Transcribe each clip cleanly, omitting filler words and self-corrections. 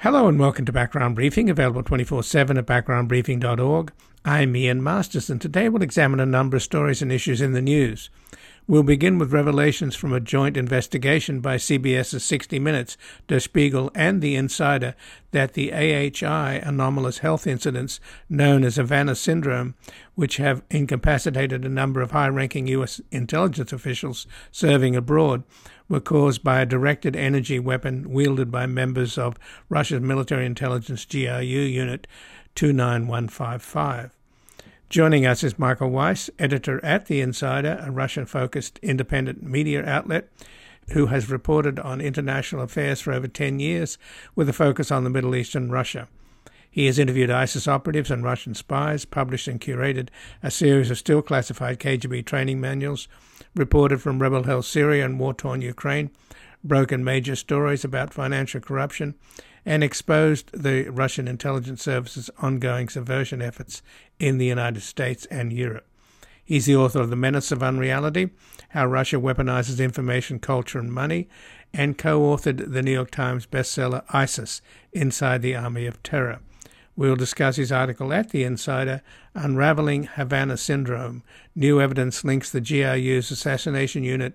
Hello and welcome to Background Briefing, available 24/7 at backgroundbriefing.org. I'm Ian Masters, and today we'll examine a number of stories and issues in the news. We'll begin with revelations from a joint investigation by CBS's 60 Minutes, Der Spiegel, and The Insider that the AHI anomalous health incidents known as Havana Syndrome, which have incapacitated a number of high-ranking U.S. intelligence officials serving abroad, were caused by a directed energy weapon wielded by members of Russia's military intelligence GRU unit 29155. Joining us is Michael Weiss, editor at The Insider, a Russian-focused independent media outlet who has reported on international affairs for over 10 years with a focus on the Middle East and Russia. He has interviewed ISIS operatives and Russian spies, published and curated a series of still classified KGB training manuals, reported from rebel-held Syria and war-torn Ukraine, broken major stories about financial corruption, and exposed the Russian intelligence service's ongoing subversion efforts in the United States and Europe. He's the author of The Menace of Unreality, How Russia Weaponizes Information, Culture and Money, and co-authored the New York Times bestseller ISIS, Inside the Army of Terror. We'll discuss his article at The Insider, Unraveling Havana Syndrome. New evidence links the GRU's assassination unit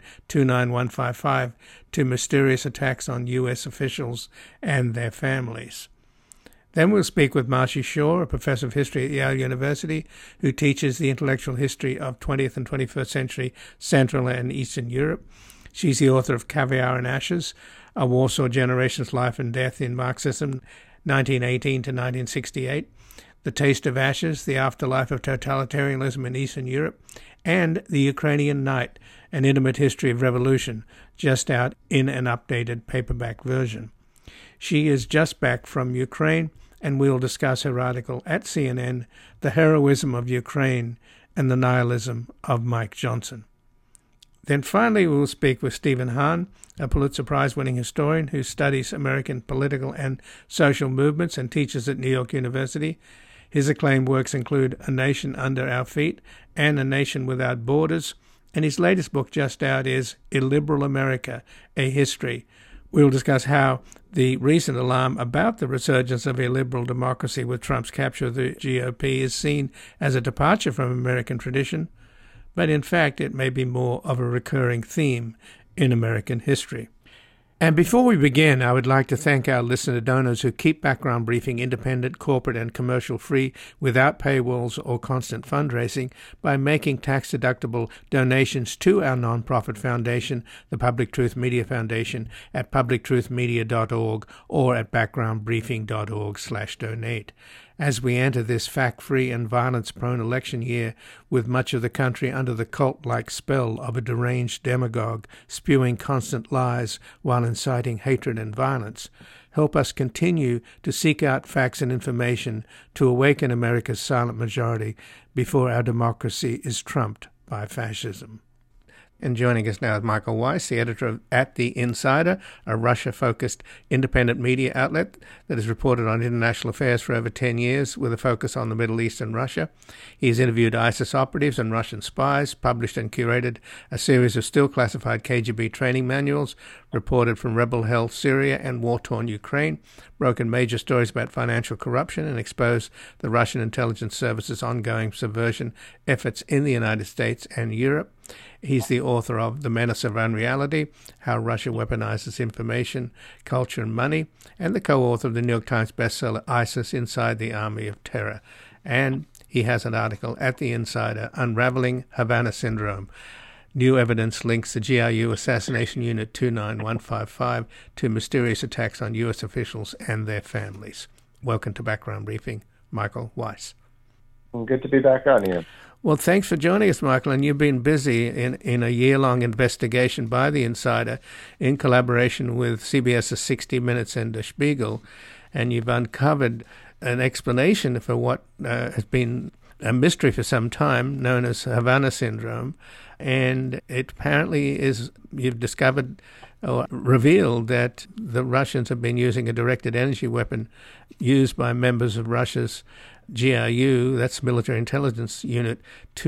29155 to mysterious attacks on U.S. officials and their families. Then we'll speak with Marci Shore, a professor of history at Yale University, who teaches the intellectual history of 20th and 21st century Central and Eastern Europe. She's the author of Caviar and Ashes, A Warsaw Generation's Life and Death in Marxism, 1918 to 1968, The Taste of Ashes, The Afterlife of Totalitarianism in Eastern Europe, and The Ukrainian Night, An Intimate History of Revolution, just out in an updated paperback version. She is just back from Ukraine, and we'll discuss her article at CNN, The Heroism of Ukraine and the Nihilism of Mike Johnson. Then finally we'll speak with Stephen Hahn, a Pulitzer Prize-winning historian who studies American political and social movements and teaches at New York University. His acclaimed works include A Nation Under Our Feet and A Nation Without Borders, and his latest book just out is Illiberal America, A History. We'll discuss how the recent alarm about the resurgence of illiberal democracy with Trump's capture of the GOP is seen as a departure from American tradition, but in fact it may be more of a recurring theme in American history. And before we begin, I would like to thank our listener donors who keep Background Briefing independent, corporate, and commercial-free without paywalls or constant fundraising by making tax-deductible donations to our nonprofit foundation, the Public Truth Media Foundation, at publictruthmedia.org or at backgroundbriefing.org/donate. As we enter this fact-free and violence-prone election year with much of the country under the cult-like spell of a deranged demagogue spewing constant lies while inciting hatred and violence, help us continue to seek out facts and information to awaken America's silent majority before our democracy is trumped by fascism. And joining us now is Michael Weiss, the editor at The Insider, a Russia-focused independent media outlet that has reported on international affairs for over 10 years with a focus on the Middle East and Russia. He's interviewed ISIS operatives and Russian spies, published and curated a series of still classified KGB training manuals, reported from rebel-held Syria and war-torn Ukraine, broken major stories about financial corruption, and exposed the Russian intelligence service's ongoing subversion efforts in the United States and Europe. He's the author of The Menace of Unreality, How Russia Weaponizes Information, Culture and Money, and the co-author of the New York Times bestseller ISIS, Inside the Army of Terror. And he has an article at The Insider, Unraveling Havana Syndrome. New evidence links the GRU assassination unit 29155 to mysterious attacks on U.S. officials and their families. Welcome to Background Briefing, Michael Weiss. Good to be back on here. Well, thanks for joining us, Michael. And you've been busy in a year-long investigation by The Insider in collaboration with CBS's 60 Minutes and Der Spiegel, and you've uncovered an explanation for what has been a mystery for some time, known as Havana Syndrome. And it apparently is, you've discovered or revealed that the Russians have been using a directed energy weapon used by members of Russia's GRU, that's Military Intelligence Unit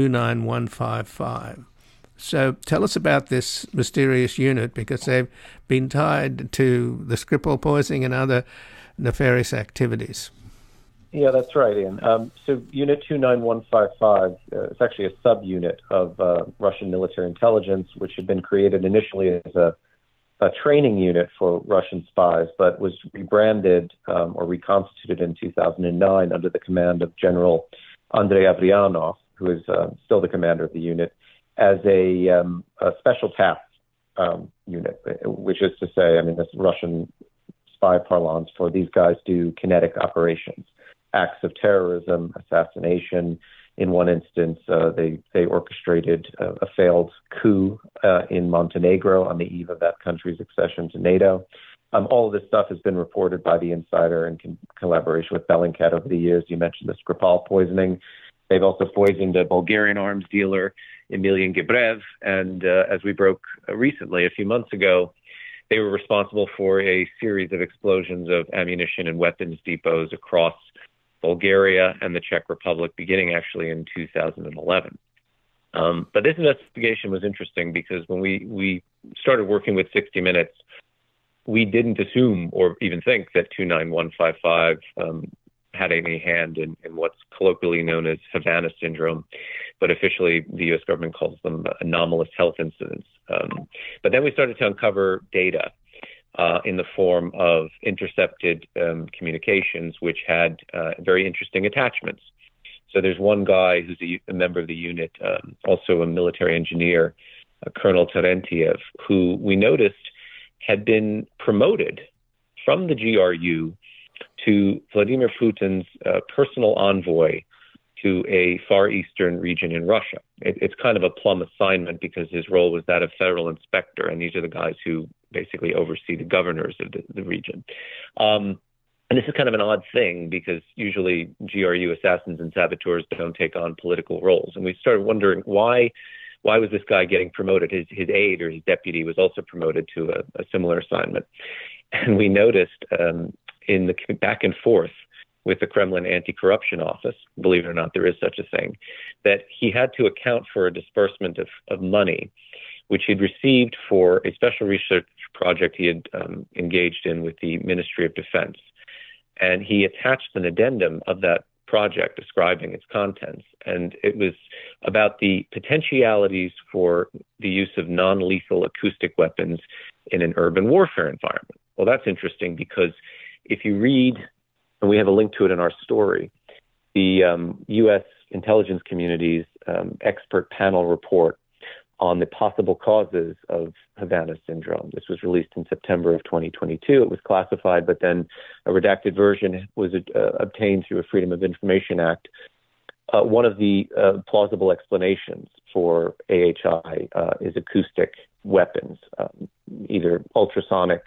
29155. So tell us about this mysterious unit, because they've been tied to the Skripal poisoning and other nefarious activities. Yeah, that's right, Ian. So Unit 29155 is actually a subunit of Russian military intelligence, which had been created initially as a training unit for Russian spies, but was rebranded or reconstituted in 2009 under the command of General Andrei Avryanov, who is still the commander of the unit, as a special task unit, which is to say, I mean, this Russian spy parlance for these guys do kinetic operations, acts of terrorism, assassination. In one instance, they orchestrated a failed coup in Montenegro on the eve of that country's accession to NATO. All of this stuff has been reported by the Insider in collaboration with Bellingcat over the years. You mentioned the Skripal poisoning. They've also poisoned a Bulgarian arms dealer, Emilian Gebrev, and as we broke recently, a few months ago, they were responsible for a series of explosions of ammunition and weapons depots across Bulgaria and the Czech Republic, beginning actually in 2011. But this investigation was interesting because when we started working with 60 Minutes, we didn't assume or even think that 29155 had any hand in what's colloquially known as Havana syndrome, but officially the U.S. government calls them anomalous health incidents. But then we started to uncover data in the form of intercepted communications, which had very interesting attachments. So there's one guy who's a member of the unit, also a military engineer, Colonel Terentiev, who we noticed had been promoted from the GRU to Vladimir Putin's personal envoy to a Far Eastern region in Russia. It's kind of a plum assignment because his role was that of federal inspector, and these are the guys who basically oversee the governors of the region. And this is kind of an odd thing because usually GRU assassins and saboteurs don't take on political roles. And we started wondering why was this guy getting promoted? His aide or his deputy was also promoted to a similar assignment. And we noticed in the back and forth with the Kremlin Anti-Corruption Office, believe it or not, there is such a thing, that he had to account for a disbursement of money, which he'd received for a special research project he had engaged in with the Ministry of Defense. And he attached an addendum of that project describing its contents. And it was about the potentialities for the use of non-lethal acoustic weapons in an urban warfare environment. Well, that's interesting because if you read, and we have a link to it in our story, the U.S. intelligence community's expert panel report on the possible causes of Havana syndrome. This was released in September of 2022. It was classified, but then a redacted version was obtained through a Freedom of Information Act. One of the plausible explanations for AHI is acoustic weapons, either ultrasonic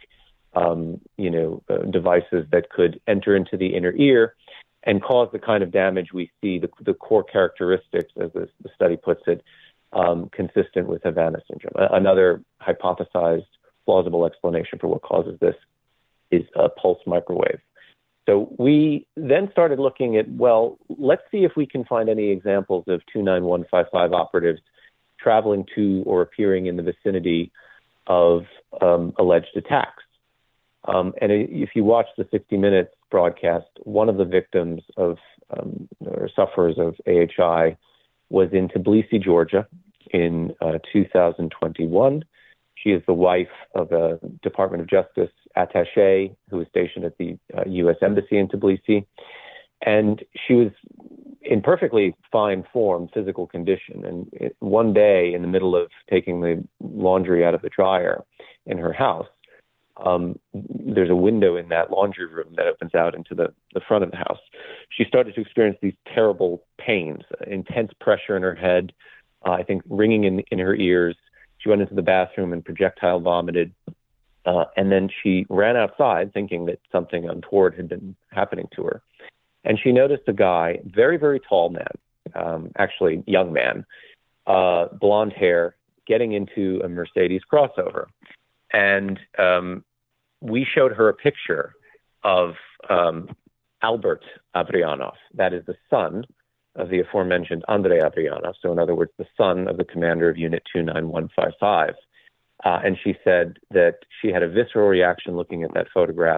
devices that could enter into the inner ear and cause the kind of damage we see, the core characteristics, as the study puts it, consistent with Havana syndrome. Another hypothesized plausible explanation for what causes this is a pulse microwave. So we then started looking at, well, let's see if we can find any examples of 29155 operatives traveling to or appearing in the vicinity of alleged attacks. And if you watch the 60 Minutes broadcast, one of the victims of or sufferers of AHI was in Tbilisi, Georgia, in 2021. She is the wife of a Department of Justice attaché who was stationed at the U.S. Embassy in Tbilisi. And she was in perfectly fine form, physical condition. And one day, in the middle of taking the laundry out of the dryer in her house, there's a window in that laundry room that opens out into the front of the house. She started to experience these terrible pains, intense pressure in her head, I think ringing in her ears. She went into the bathroom and projectile vomited. And then she ran outside thinking that something untoward had been happening to her. And she noticed a guy, very, very tall man, actually young man, blonde hair, getting into a Mercedes crossover. And we showed her a picture of Albert Avryanov. That is the son of the aforementioned Andrei Avryanov. So in other words, the son of the commander of Unit 29155. And she said that she had a visceral reaction looking at that photograph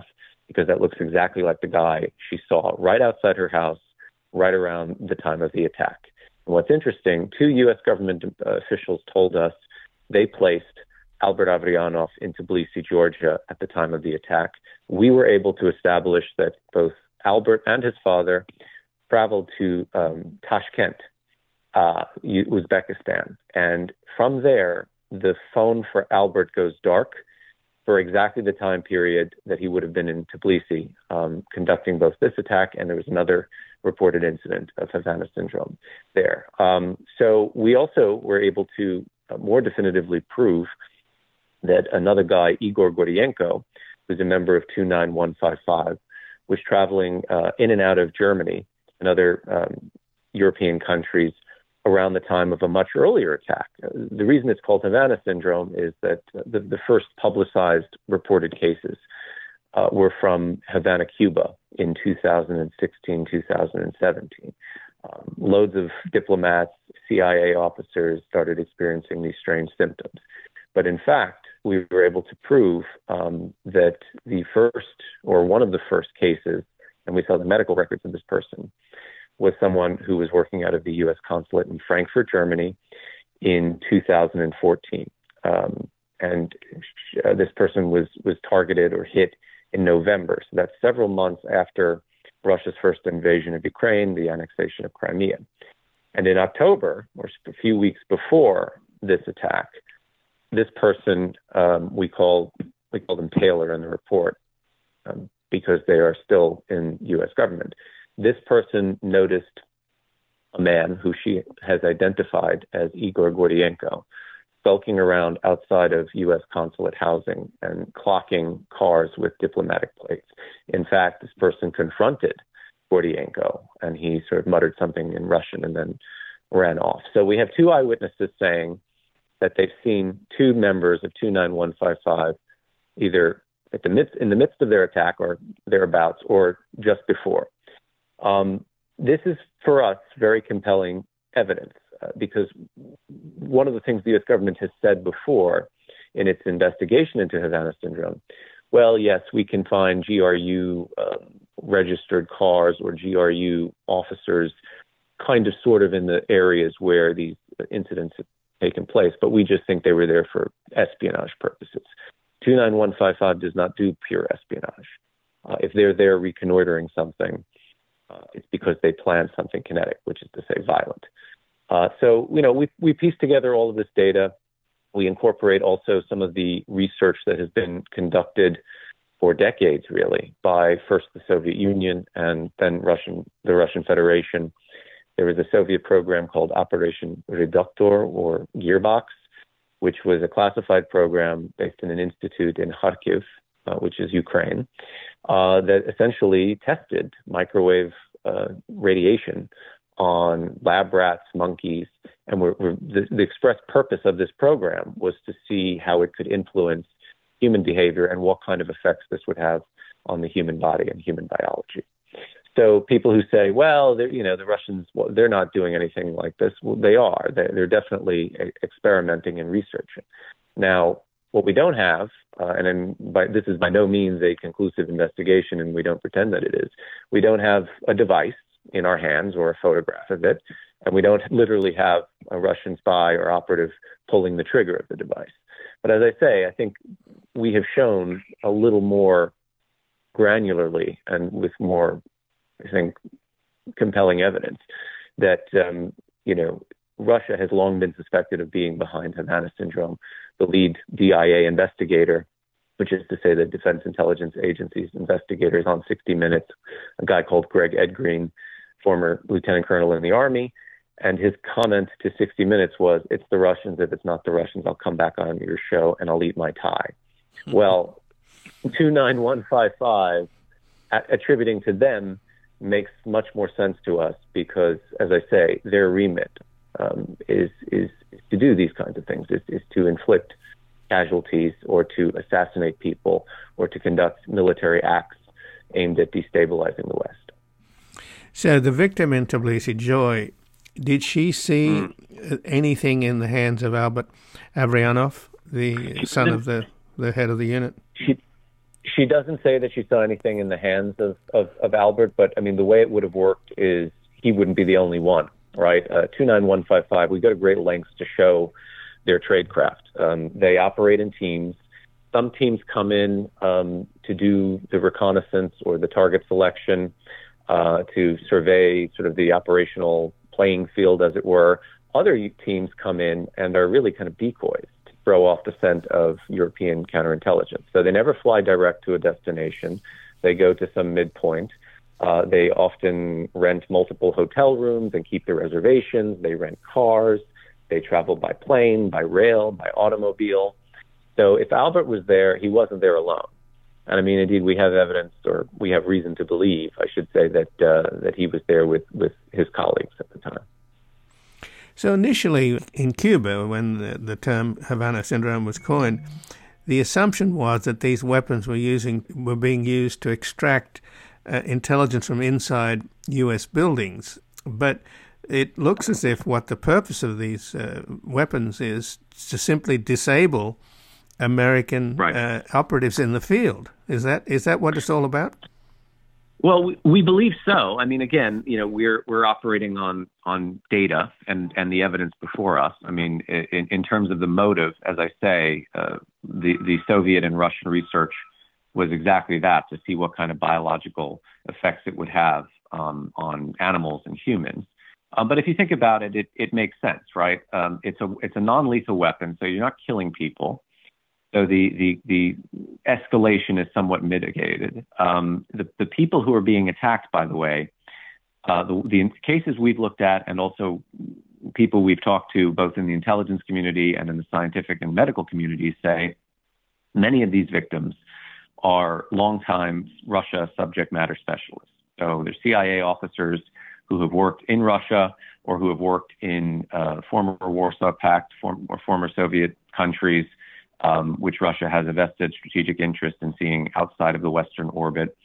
because that looks exactly like the guy she saw right outside her house, right around the time of the attack. And what's interesting, 2 U.S. government officials told us they placed Albert Avryanov in Tbilisi, Georgia, at the time of the attack. We were able to establish that both Albert and his father traveled to Tashkent, Uzbekistan. And from there, the phone for Albert goes dark for exactly the time period that he would have been in Tbilisi, conducting both this attack, and there was another reported incident of Havana syndrome there. So we also were able to more definitively prove that another guy, Igor Gordienko, who's a member of 29155, was traveling in and out of Germany and other European countries around the time of a much earlier attack. The reason it's called Havana syndrome is that the first publicized reported cases were from Havana, Cuba in 2016, 2017. Loads of diplomats, CIA officers started experiencing these strange symptoms. But in fact, we were able to prove that the first, or one of the first cases, and we saw the medical records of this person, was someone who was working out of the U.S. consulate in Frankfurt, Germany in 2014. And this person was targeted or hit in November. So that's several months after Russia's first invasion of Ukraine, the annexation of Crimea. And in October, or a few weeks before this attack, this person, we call them Taylor in the report, because they are still in U.S. government. This person noticed a man who she has identified as Igor Gordienko skulking around outside of U.S. consulate housing and clocking cars with diplomatic plates. In fact, this person confronted Gordienko, and he sort of muttered something in Russian and then ran off. So we have 2 eyewitnesses saying that they've seen 2 members of 29155 either in the midst of their attack or thereabouts or just before. This is, for us, very compelling evidence because one of the things the U.S. government has said before in its investigation into Havana syndrome, well, yes, we can find GRU registered cars or GRU officers kind of sort of in the areas where these incidents have taken place, but we just think they were there for espionage purposes. 29155 does not do pure espionage. If they're there reconnoitering something, it's because they planned something kinetic, which is to say violent. So, we piece together all of this data. We incorporate also some of the research that has been conducted for decades, really, by first the Soviet Union and then the Russian Federation. There was a Soviet program called Operation Reduktor, or Gearbox, which was a classified program based in an institute in Kharkiv, which is Ukraine, that essentially tested microwave radiation on lab rats, monkeys, and the express purpose of this program was to see how it could influence human behavior and what kind of effects this would have on the human body and human biology. So people who say, well, the Russians, they're not doing anything like this. Well, they are. They're definitely experimenting and researching. Now, what we don't have, this is by no means a conclusive investigation, and we don't pretend that it is. We don't have a device in our hands or a photograph of it, and we don't literally have a Russian spy or operative pulling the trigger of the device. But as I say, I think we have shown a little more granularly and with more, I think, compelling evidence that, Russia has long been suspected of being behind Havana syndrome. The lead DIA investigator, which is to say the Defense Intelligence Agency's investigators on 60 Minutes, a guy called Greg Edgreen, former lieutenant colonel in the Army, and his comment to 60 Minutes was, it's the Russians. If it's not the Russians, I'll come back on your show and I'll eat my tie. Well, 29155 attributing to them makes much more sense to us because, as I say, their remit is to do these kinds of things, is to inflict casualties or to assassinate people or to conduct military acts aimed at destabilizing the West. So the victim in Tbilisi, Joy, did she see anything in the hands of Albert Avryanov, the son of the head of the unit? She doesn't say that she saw anything in the hands of Albert, but I mean, the way it would have worked is he wouldn't be the only one, right? 29155, we go to great lengths to show their tradecraft. They operate in teams. Some teams come in to do the reconnaissance or the target selection, to survey sort of the operational playing field, as it were. Other teams come in and are really kind of decoys to throw off the scent of European counterintelligence. So they never fly direct to a destination. They go to some midpoint. They often rent multiple hotel rooms and keep their reservations. They rent cars. They travel by plane, by rail, by automobile. So if Albert was there, he wasn't there alone. And I mean, indeed, we have evidence, or we have reason to believe, I should say, that he was there with his colleagues at the time. So initially in Cuba, when the term Havana Syndrome was coined, the assumption was that these weapons were being used to extract intelligence from inside U.S. buildings. But it looks as if what the purpose of these weapons is to simply disable American operatives in the field. Is that what it's all about? Well, we believe so. I mean, again, we're operating on data and the evidence before us. I mean, in terms of the motive, as I say, the Soviet and Russian research was exactly that, to see what kind of biological effects it would have on animals and humans. But if you think about it, it makes sense, right? It's a non-lethal weapon, so you're not killing people. So the escalation is somewhat mitigated. The people who are being attacked, by the way, the cases we've looked at, and also people we've talked to, both in the intelligence community and in the scientific and medical communities, say many of these victims are longtime Russia subject matter specialists. So they're CIA officers who have worked in Russia or who have worked in former Warsaw Pact or former Soviet countries, which Russia has a vested strategic interest in seeing outside of the Western orbit.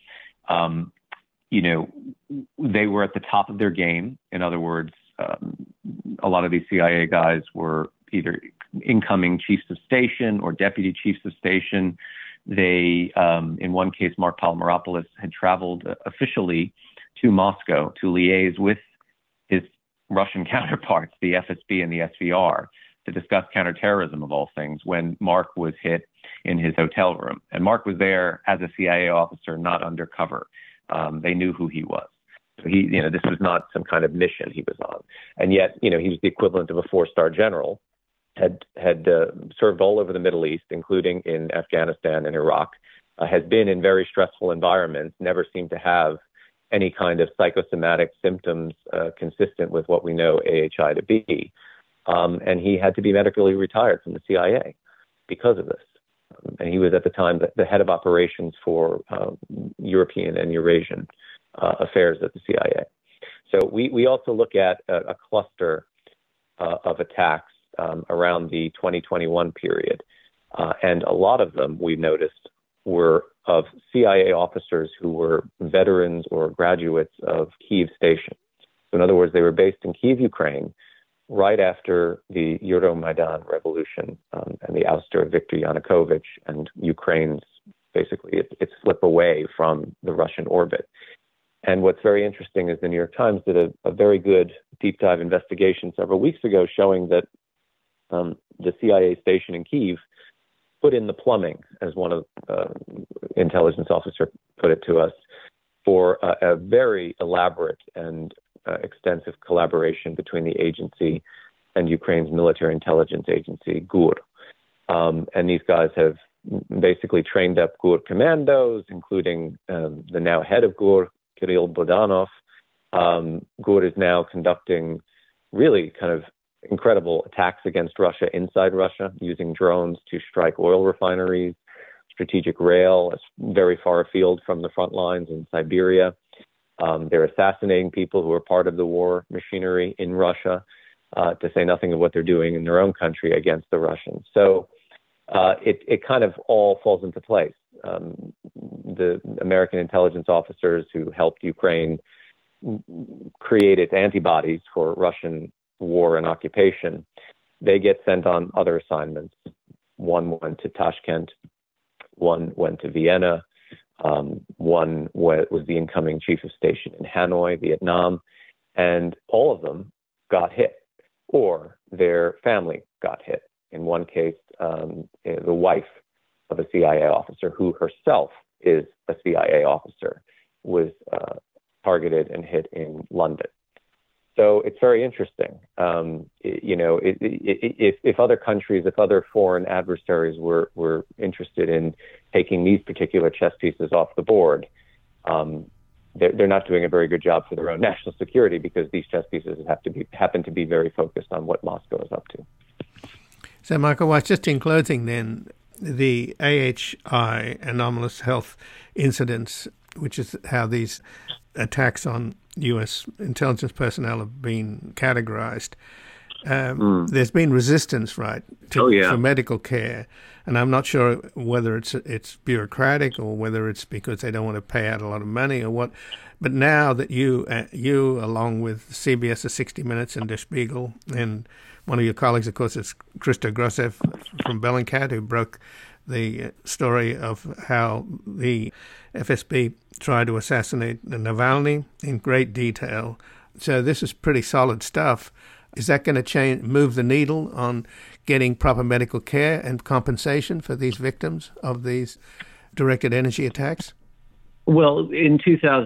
They were at the top of their game. In other words, a lot of these CIA guys were either incoming chiefs of station or deputy chiefs of station. They, in one case, Mark Palmeropoulos had traveled officially to Moscow to liaise with his Russian counterparts, the FSB and the SVR, to discuss counterterrorism, of all things, when Mark was hit in his hotel room. And Mark was there as a CIA officer, not undercover. They knew who he was. So this was not some kind of mission he was on. And yet, he was the equivalent of a 4-star general, had served all over the Middle East, including in Afghanistan and Iraq, has been in very stressful environments, never seemed to have any kind of psychosomatic symptoms consistent with what we know AHI to be. And he had to be medically retired from the CIA because of this. And he was at the time the head of operations for European and Eurasian affairs at the CIA. So we also look at a cluster of attacks around the 2021 period. And a lot of them, we noticed, were of CIA officers who were veterans or graduates of Kyiv Station. So in other words, they were based in Kyiv, Ukraine, right after the Euromaidan revolution and the ouster of Viktor Yanukovych and Ukraine's basically its slip away from the Russian orbit. And what's very interesting is the New York Times did a very good deep dive investigation several weeks ago showing that the CIA station in Kyiv put in the plumbing, as one of intelligence officer put it to us, for a very elaborate and extensive collaboration between the agency and Ukraine's military intelligence agency, GUR. And these guys have basically trained up GUR commandos, including the now head of GUR, Kirill Bodanov. GUR is now conducting really kind of incredible attacks against Russia inside Russia, using drones to strike oil refineries, strategic rail, very far afield from the front lines in Siberia. They're assassinating people who are part of the war machinery in Russia, to say nothing of what they're doing in their own country against the Russians. So it kind of all falls into place. The American intelligence officers who helped Ukraine create its antibodies for Russian war and occupation, they get sent on other assignments. One went to Tashkent, one went to Vienna, One was the incoming chief of station in Hanoi, Vietnam, and all of them got hit, or their family got hit. In one case, the wife of a CIA officer, who herself is a CIA officer, was targeted and hit in London. So it's very interesting. If other countries, if other foreign adversaries were interested in taking these particular chess pieces off the board, they're not doing a very good job for their own national security, because these chess pieces happen to be very focused on what Moscow is up to. So, Michael Weiss, just in closing then, the AHI, anomalous health incidents, which is how these attacks on U.S. intelligence personnel have been categorized. There's been resistance, right, for medical care, and I'm not sure whether it's bureaucratic or whether it's because they don't want to pay out a lot of money or what. But now that you along with CBS's 60 Minutes and Der Spiegel, and one of your colleagues, of course, is Christo Grosev from Bellingcat, who broke the story of how the FSB tried to assassinate Navalny in great detail. So this is pretty solid stuff. Is that going to move the needle on getting proper medical care and compensation for these victims of these directed energy attacks? Well, in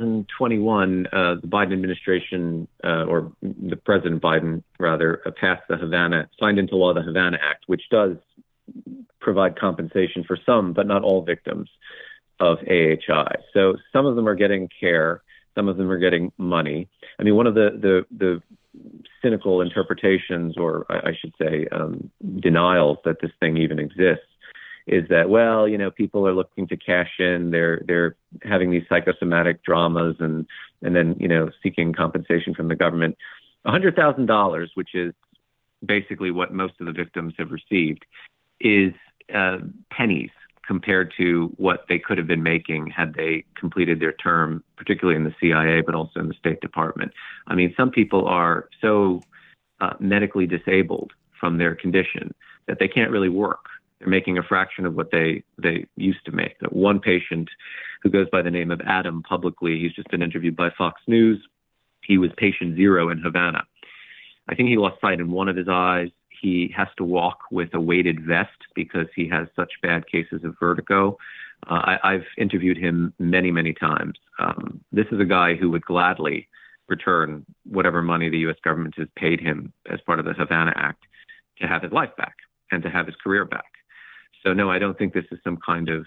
2021, the Biden administration, or the President Biden, rather, signed into law the Havana Act, which does provide compensation for some, but not all victims of AHI. So some of them are getting care, some of them are getting money. I mean, one of the cynical interpretations, or I should say denials that this thing even exists, is that, well, people are looking to cash in. They're having these psychosomatic dramas and then, seeking compensation from the government. $100,000, which is basically what most of the victims have received, is pennies compared to what they could have been making had they completed their term, particularly in the CIA, but also in the State Department. I mean, some people are so medically disabled from their condition that they can't really work. They're making a fraction of what they used to make. One patient who goes by the name of Adam publicly, he's just been interviewed by Fox News. He was patient zero in Havana. I think he lost sight in one of his eyes. He has to walk with a weighted vest because he has such bad cases of vertigo. I've interviewed him many, many times. This is a guy who would gladly return whatever money the U.S. government has paid him as part of the Havana Act to have his life back and to have his career back. So, no, I don't think this is some kind of,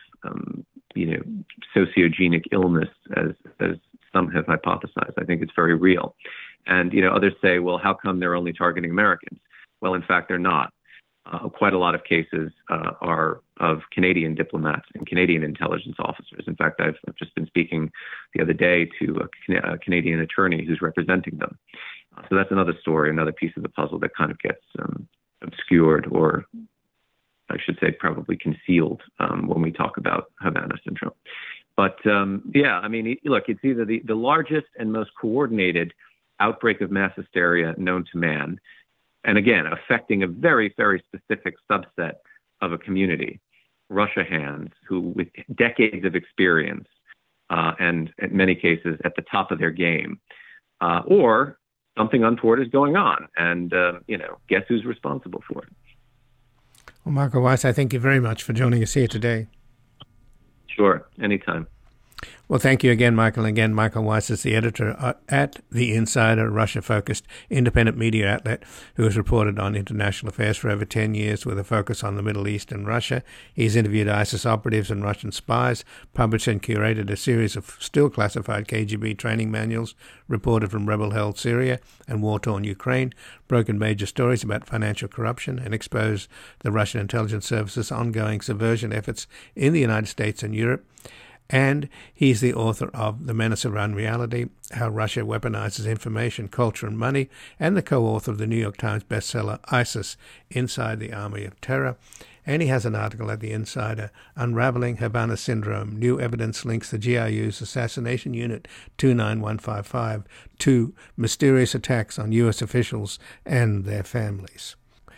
sociogenic illness, as some have hypothesized. I think it's very real. And, others say, well, how come they're only targeting Americans? Well, in fact, they're not. Quite a lot of cases are of Canadian diplomats and Canadian intelligence officers. In fact, I've just been speaking the other day to a Canadian attorney who's representing them. So that's another story, another piece of the puzzle that kind of gets obscured, or I should say probably concealed when we talk about Havana syndrome. But look, it's either the largest and most coordinated outbreak of mass hysteria known to man, and again, affecting a very, very specific subset of a community, Russia hands, who with decades of experience and in many cases at the top of their game, or something untoward is going on. And, guess who's responsible for it? Well, Michael Weiss, I thank you very much for joining us here today. Sure, anytime. Well, thank you again, Michael. Again, Michael Weiss is the editor at The Insider, Russia-focused independent media outlet who has reported on international affairs for over 10 years with a focus on the Middle East and Russia. He's interviewed ISIS operatives and Russian spies, published and curated a series of still classified KGB training manuals reported from rebel-held Syria and war-torn Ukraine, broken major stories about financial corruption, and exposed the Russian intelligence service's ongoing subversion efforts in the United States and Europe. And he's the author of The Menace Around Reality, How Russia Weaponizes Information, Culture and Money, and the co-author of the New York Times bestseller ISIS, Inside the Army of Terror. And he has an article at The Insider, Unraveling Havana Syndrome, New Evidence Links the GRU's Assassination Unit 29155 to mysterious attacks on U.S. officials and their families.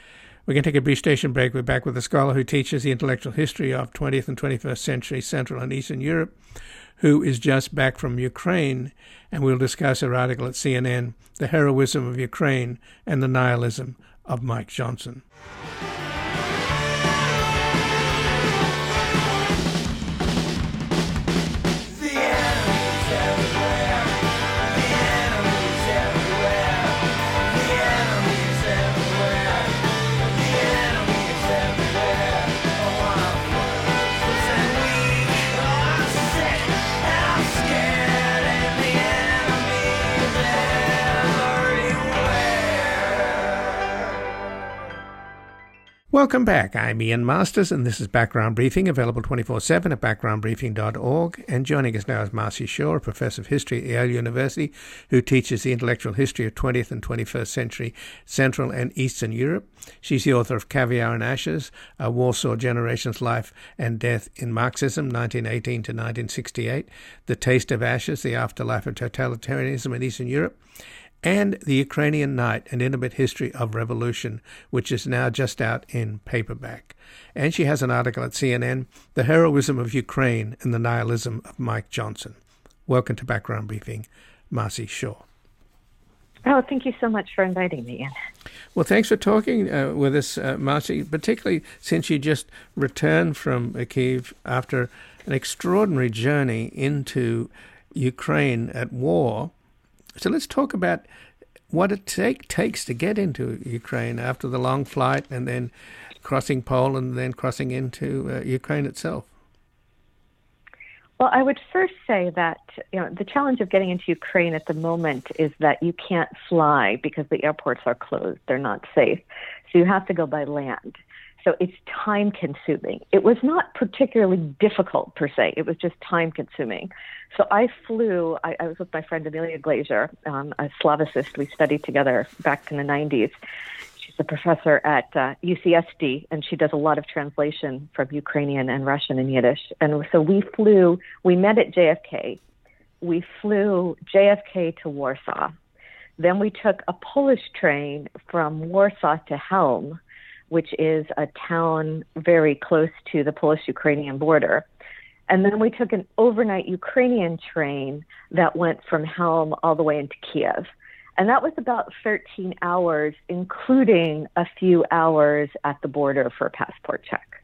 We're going to take a brief station break. We're back with a scholar who teaches the intellectual history of 20th and 21st century Central and Eastern Europe, who is just back from Ukraine, and we'll discuss her article at CNN, The Heroism of Ukraine and the Nihilism of Mike Johnson. Welcome back. I'm Ian Masters, and this is Background Briefing, available 24/7 at backgroundbriefing.org. And joining us now is Marcy Shaw, a professor of history at Yale University, who teaches the intellectual history of 20th and 21st century Central and Eastern Europe. She's the author of Caviar and Ashes, A Warsaw Generation's Life and Death in Marxism, 1918 to 1968, The Taste of Ashes, The Afterlife of Totalitarianism in Eastern Europe, and The Ukrainian Night, An Intimate History of Revolution, which is now just out in paperback. And she has an article at CNN, The Heroism of Ukraine and the Nihilism of Mike Johnson. Welcome to Background Briefing, Marcy Shaw. Oh, thank you so much for inviting me, Ian. Well, thanks for talking with us, Marcy, particularly since you just returned from Kyiv after an extraordinary journey into Ukraine at war. So let's talk about what it takes to get into Ukraine after the long flight and then crossing Poland and then crossing into Ukraine itself. Well, I would first say that the challenge of getting into Ukraine at the moment is that you can't fly because the airports are closed. They're not safe. So you have to go by land. So it's time consuming. It was not particularly difficult per se. It was just time consuming. So I flew, I was with my friend Amelia Glazer, a Slavicist. We studied together back in the 90s. She's a professor at UCSD, and she does a lot of translation from Ukrainian and Russian and Yiddish. And so we met at JFK. We flew JFK to Warsaw. Then we took a Polish train from Warsaw to Helm, which is a town very close to the Polish-Ukrainian border. And then we took an overnight Ukrainian train that went from Helm all the way into Kiev. And that was about 13 hours, including a few hours at the border for a passport check.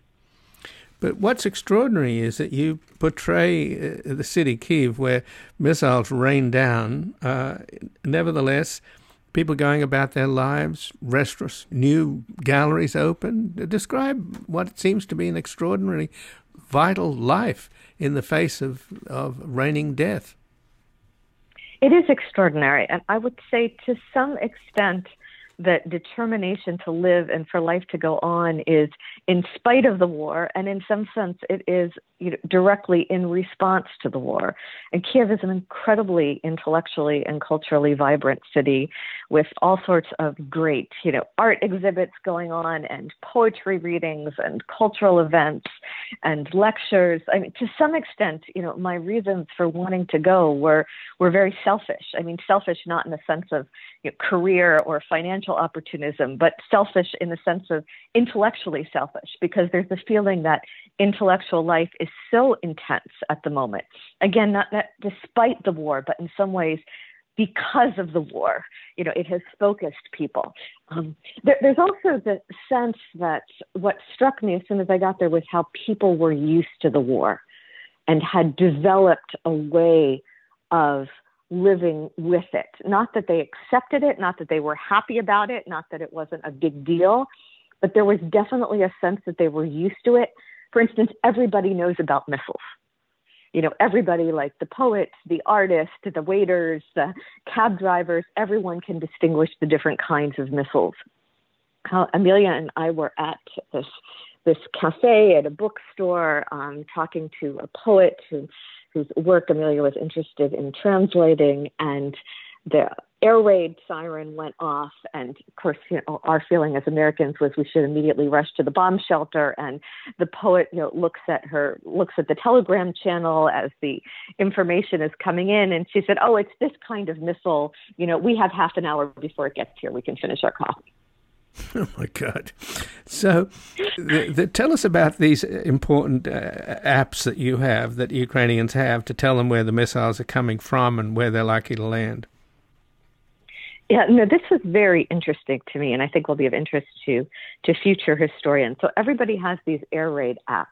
But what's extraordinary is that you portray the city, Kyiv, where missiles rain down. Nevertheless, people going about their lives, restaurants, new galleries open. Describe what seems to be an extraordinarily vital life in the face of reigning death. It is extraordinary. And I would say to some extent that determination to live and for life to go on is in spite of the war, and in some sense it is directly in response to the war. And Kiev is an incredibly intellectually and culturally vibrant city with all sorts of great, art exhibits going on and poetry readings and cultural events and lectures. I mean, to some extent, my reasons for wanting to go were very selfish. I mean, selfish not in the sense of career or financial opportunism, but selfish in the sense of intellectually selfish, because there's this feeling that intellectual life is so intense at the moment. Again, not despite the war, but in some ways because of the war, it has focused people. There's also the sense that what struck me as soon as I got there was how people were used to the war and had developed a way of living with it. Not that they accepted it, not that they were happy about it, not that it wasn't a big deal, but there was definitely a sense that they were used to it. For instance, everybody knows about missiles. Everybody, like the poets, the artists, the waiters, the cab drivers, everyone can distinguish the different kinds of missiles. Amelia and I were at this cafe at a bookstore talking to a poet whose work Amelia was interested in translating, and the air raid siren went off. And of course, our feeling as Americans was we should immediately rush to the bomb shelter. And the poet, looks at the telegram channel as the information is coming in. And she said, "Oh, it's this kind of missile. We have half an hour before it gets here. We can finish our coffee." Oh, my God. So tell us about these important apps that you have, that Ukrainians have, to tell them where the missiles are coming from and where they're likely to land. Yeah, no, this was very interesting to me, and I think will be of interest to future historians. So everybody has these air raid apps.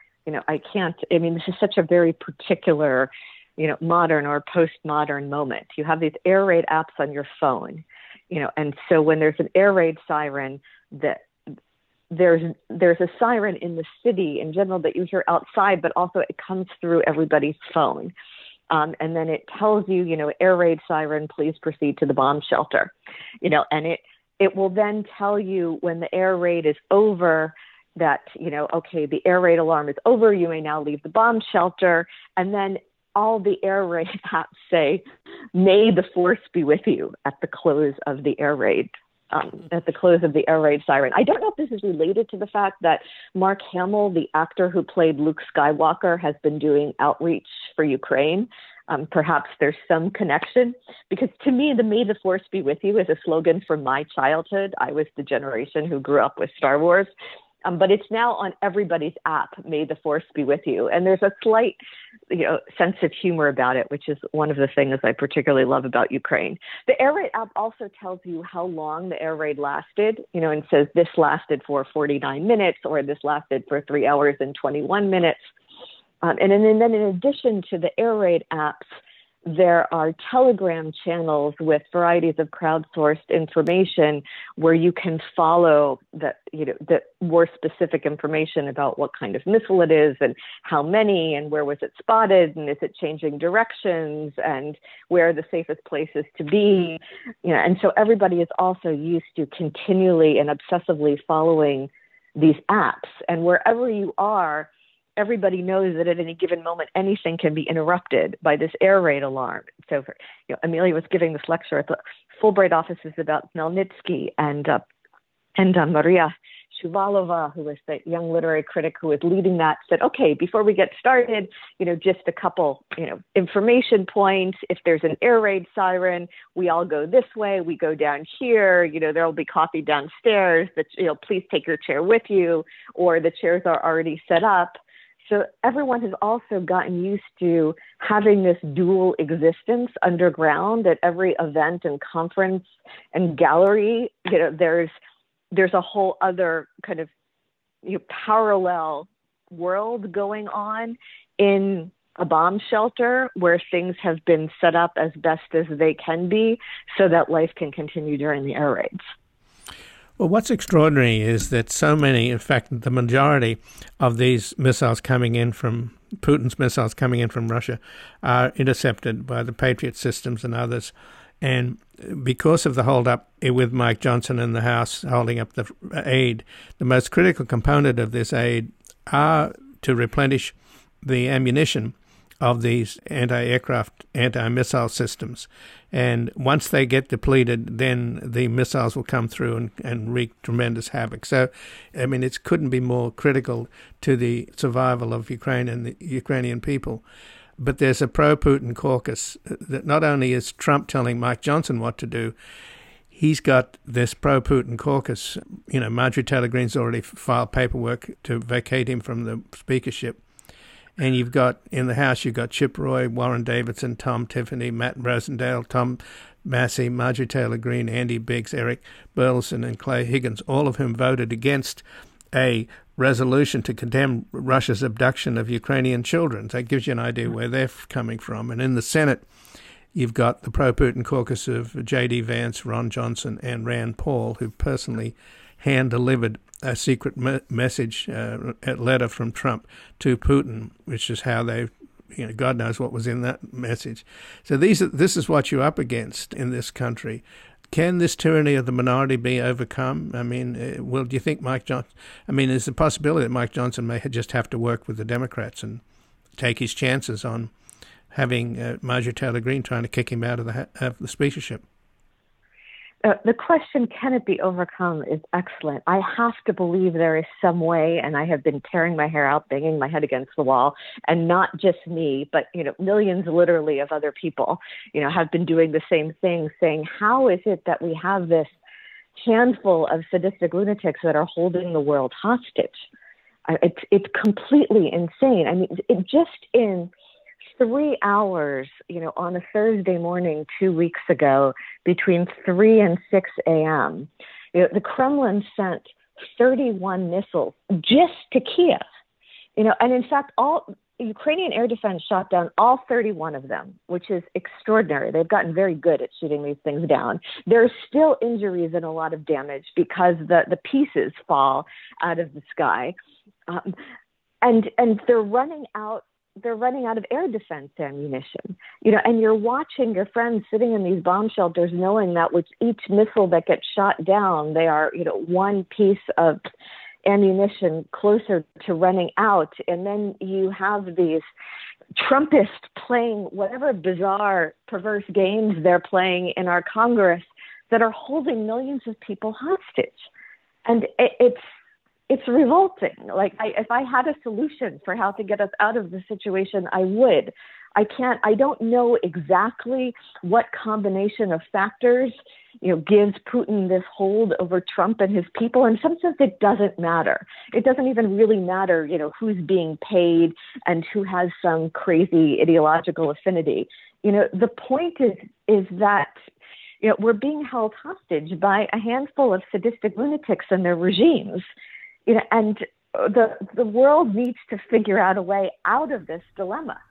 This is such a very particular, modern or postmodern moment. You have these air raid apps on your phone, and so when there's an air raid siren, that there's a siren in the city in general that you hear outside, but also it comes through everybody's phone. And then it tells you, air raid siren, please proceed to the bomb shelter, and it will then tell you when the air raid is over that, okay, the air raid alarm is over. You may now leave the bomb shelter. And then all the air raid apps say, may the force be with you at the close of the air raid. At the close of the air raid siren. I don't know if this is related to the fact that Mark Hamill, the actor who played Luke Skywalker, has been doing outreach for Ukraine. Perhaps there's some connection, because to me, the May the Force be with you is a slogan from my childhood. I was the generation who grew up with Star Wars. But it's now on everybody's app, May the Force be with you. And there's a slight, sense of humor about it, which is one of the things I particularly love about Ukraine. The air raid app also tells you how long the air raid lasted, and says this lasted for 49 minutes or this lasted for 3 hours and 21 minutes. And then in addition to the air raid apps, there are Telegram channels with varieties of crowdsourced information where you can follow the more specific information about what kind of missile it is and how many and where was it spotted and is it changing directions and where are the safest places to be. And so everybody is also used to continually and obsessively following these apps. And wherever you are, everybody knows that at any given moment, anything can be interrupted by this air raid alarm. So, Amelia was giving this lecture at the Fulbright offices about Khmelnytsky and Maria Shuvalova, who was the young literary critic who was leading that, said, okay, before we get started, just a couple, information points. If there's an air raid siren, we all go this way, we go down here, there'll be coffee downstairs, that, please take your chair with you, or the chairs are already set up. So everyone has also gotten used to having this dual existence underground at every event and conference and gallery. There's a whole other kind of parallel world going on in a bomb shelter where things have been set up as best as they can be so that life can continue during the air raids. Well, what's extraordinary is that so many, in fact, the majority of these missiles coming in from Putin's missiles coming in from Russia are intercepted by the Patriot systems and others. And because of the hold-up with Mike Johnson in the House holding up the aid, the most critical component of this aid are to replenish the ammunition of these anti-aircraft, anti-missile systems. And once they get depleted, then the missiles will come through and wreak tremendous havoc. So, it couldn't be more critical to the survival of Ukraine and the Ukrainian people. But there's a pro-Putin caucus that not only is Trump telling Mike Johnson what to do, he's got this pro-Putin caucus. Marjorie Taylor Greene's already filed paperwork to vacate him from the speakership. And you've got, in the House, you've got Chip Roy, Warren Davidson, Tom Tiffany, Matt Rosendale, Tom Massey, Marjorie Taylor Greene, Andy Biggs, Eric Burleson, and Clay Higgins, all of whom voted against a resolution to condemn Russia's abduction of Ukrainian children. So that gives you an idea where they're coming from. And in the Senate, you've got the pro-Putin caucus of J.D. Vance, Ron Johnson, and Rand Paul, who personally hand-delivered a secret message, a letter from Trump to Putin, which is how they, God knows what was in that message. So this is what you're up against in this country. Can this tyranny of the minority be overcome? Do you think Mike Johnson, is the possibility that Mike Johnson may just have to work with the Democrats and take his chances on having Marjorie Taylor Greene trying to kick him out of the speakership? The question, can it be overcome, is excellent. I have to believe there is some way, and I have been tearing my hair out, banging my head against the wall, and not just me, but, millions literally of other people, have been doing the same thing, saying, how is it that we have this handful of sadistic lunatics that are holding the world hostage. It's completely insane. I mean, just in 3 hours, on a Thursday morning 2 weeks ago, between 3 and 6 a.m., the Kremlin sent 31 missiles just to Kiev. And in fact, all Ukrainian air defense shot down all 31 of them, which is extraordinary. They've gotten very good at shooting these things down. There are still injuries and a lot of damage because the pieces fall out of the sky. And they're running out of air defense ammunition, and you're watching your friends sitting in these bomb shelters knowing that with each missile that gets shot down, they are, one piece of ammunition closer to running out. And then you have these Trumpists playing whatever bizarre, perverse games they're playing in our Congress that are holding millions of people hostage. And it's revolting. If I had a solution for how to get us out of the situation, I would. I don't know exactly what combination of factors, gives Putin this hold over Trump and his people. In some sense, it doesn't matter. It doesn't even really matter, who's being paid and who has some crazy ideological affinity. The point is that we're being held hostage by a handful of sadistic lunatics and their regimes. And the world needs to figure out a way out of this dilemma.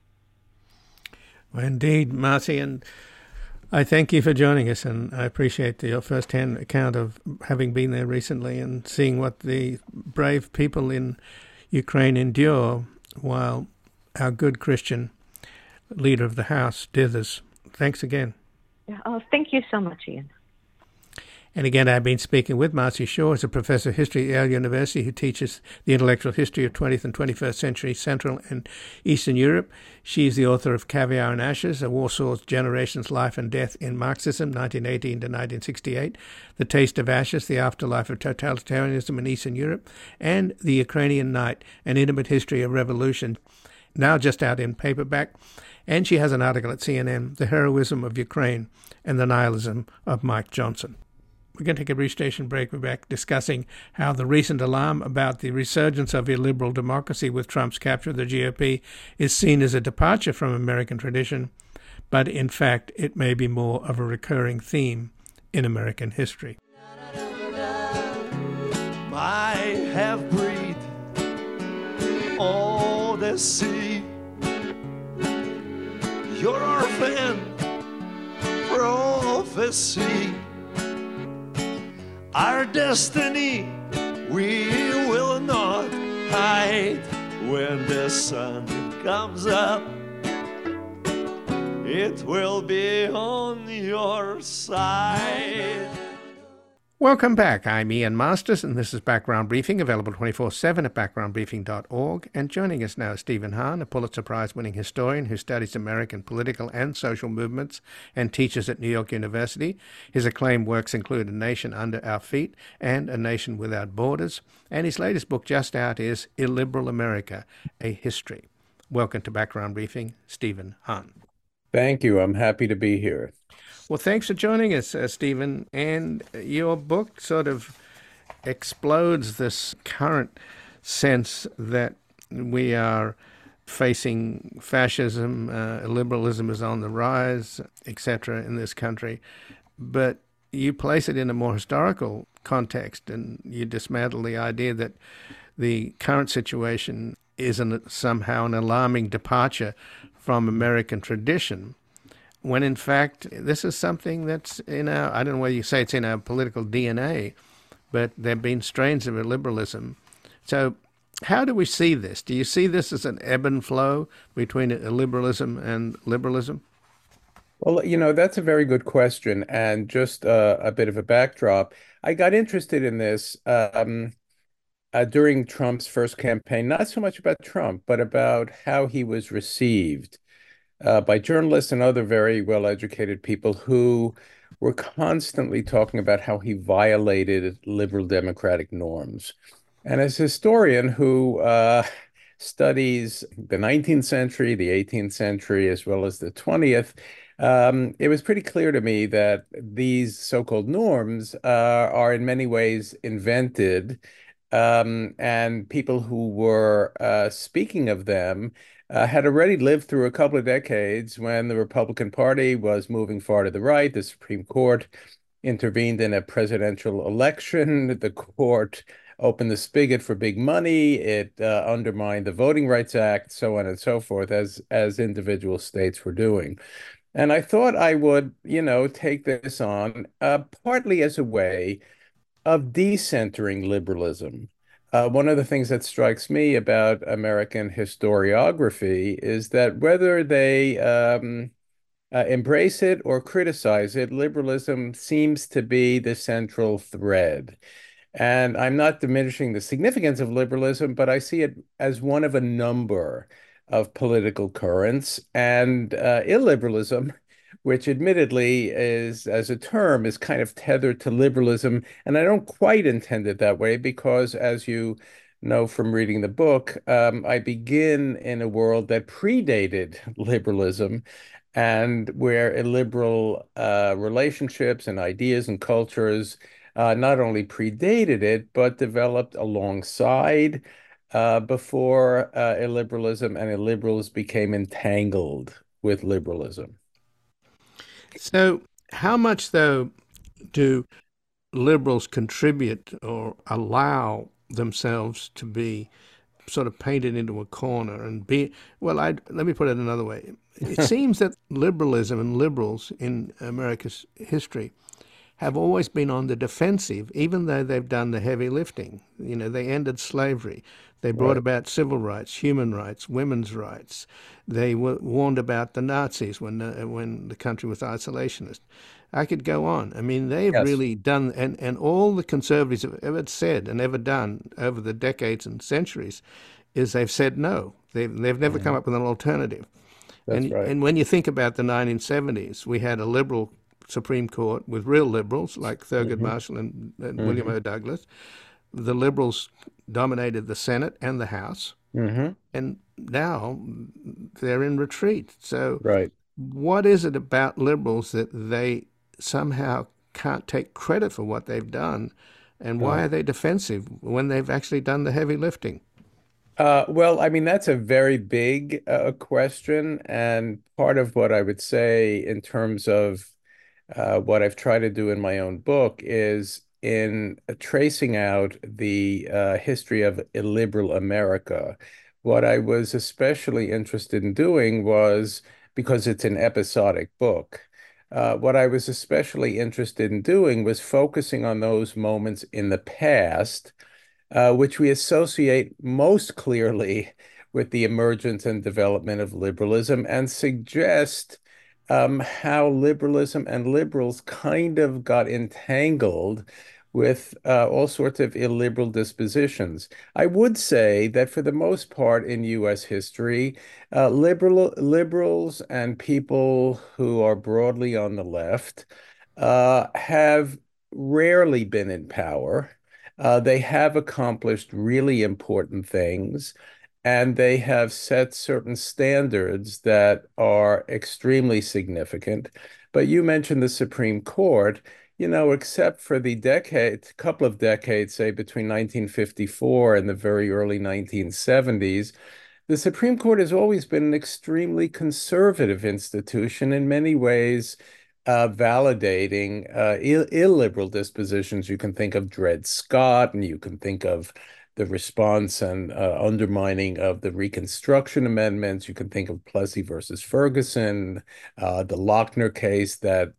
Well, indeed, Marcy, and I thank you for joining us, and I appreciate your first-hand account of having been there recently and seeing what the brave people in Ukraine endure while our good Christian leader of the House dithers. Thanks again. Oh, thank you so much, Ian. And again, I've been speaking with Marcy Shore, who's a professor of history at Yale University who teaches the intellectual history of 20th and 21st century Central and Eastern Europe. She's the author of Caviar and Ashes, A Warsaw's Generations, Life and Death in Marxism, 1918 to 1968, The Taste of Ashes, The Afterlife of Totalitarianism in Eastern Europe, and The Ukrainian Night, An Intimate History of Revolution, now just out in paperback. And she has an article at CNN, The Heroism of Ukraine and the Nihilism of Mike Johnson. We're going to take a brief station break. We're back discussing how the recent alarm about the resurgence of illiberal democracy with Trump's capture of the GOP is seen as a departure from American tradition, but in fact it may be more of a recurring theme in American history. My half-breed, all the sea, your orphan prophecy. Our destiny we will not hide. When the sun comes up, it will be on your side. Welcome back. I'm Ian Masters, and this is Background Briefing, available 24/7 at backgroundbriefing.org. And joining us now is Stephen Hahn, a Pulitzer Prize-winning historian who studies American political and social movements and teaches at New York University. His acclaimed works include A Nation Under Our Feet and A Nation Without Borders. And his latest book just out is Illiberal America, A History. Welcome to Background Briefing, Stephen Hahn. Thank you. I'm happy to be here. Well, thanks for joining us, Stephen. And your book sort of explodes this current sense that we are facing fascism, liberalism is on the rise, etc. in this country. But you place it in a more historical context, and you dismantle the idea that the current situation is somehow an alarming departure from American tradition, when in fact this is something that's in our, I don't know whether you say it's in our political DNA, but there have been strains of illiberalism. So how do we see this? Do you see this as an ebb and flow between illiberalism and liberalism? Well, that's a very good question. And just a bit of a backdrop. I got interested in this during Trump's first campaign, not so much about Trump, but about how he was received by journalists and other very well-educated people who were constantly talking about how he violated liberal democratic norms. And as a historian who studies the 19th century, the 18th century, as well as the 20th, it was pretty clear to me that these so-called norms are in many ways invented, and people who were speaking of them had already lived through a couple of decades when the Republican Party was moving far to the right. The Supreme Court intervened in a presidential election. The court opened the spigot for big money. It undermined the Voting Rights Act, so on and so forth, as individual states were doing. And I thought I would, take this on partly as a way of decentering liberalism. One of the things that strikes me about American historiography is that whether they embrace it or criticize it, liberalism seems to be the central thread. And I'm not diminishing the significance of liberalism, but I see it as one of a number of political currents. And illiberalism, which admittedly is, as a term, is kind of tethered to liberalism. And I don't quite intend it that way because, as you know from reading the book, I begin in a world that predated liberalism and where illiberal relationships and ideas and cultures not only predated it, but developed alongside before illiberalism and illiberals became entangled with liberalism. So, how much, though, do liberals contribute or allow themselves to be sort of painted into a corner and be, well, let me put it another way. It seems that liberalism and liberals in America's history have always been on the defensive, even though they've done the heavy lifting. They ended slavery. They brought Right. about civil rights, human rights, women's rights. They warned about the Nazis when the country was isolationist. I could go on. I mean, they've Yes. really done, and all the conservatives have ever said and ever done over the decades and centuries is they've said no. They've never come Mhm. up with an alternative. That's right. And when you think about the 1970s, we had a liberal Supreme Court with real liberals like Thurgood Hmm. Marshall and William Hmm. O. Douglas. The liberals dominated the Senate and the House, Hmm. and now they're in retreat. So, Right. what is it about liberals that they somehow can't take credit for what they've done, and why Right. are they defensive when they've actually done the heavy lifting? Well, I mean, that's a very big question. And part of what I would say in terms of what I've tried to do in my own book is in tracing out the history of illiberal America. What I was especially interested in doing was, because it's an episodic book, what I was especially interested in doing was focusing on those moments in the past which we associate most clearly with the emergence and development of liberalism and suggest how liberalism and liberals kind of got entangled with all sorts of illiberal dispositions. I would say that for the most part in U.S. history, liberals and people who are broadly on the left have rarely been in power. They have accomplished really important things, and they have set certain standards that are extremely significant. But you mentioned the Supreme Court, except for the couple of decades, say between 1954 and the very early 1970s, the Supreme Court has always been an extremely conservative institution in many ways, validating illiberal dispositions. You can think of Dred Scott, and you can think of the response and undermining of the Reconstruction Amendments. You can think of Plessy versus Ferguson, the Lochner case that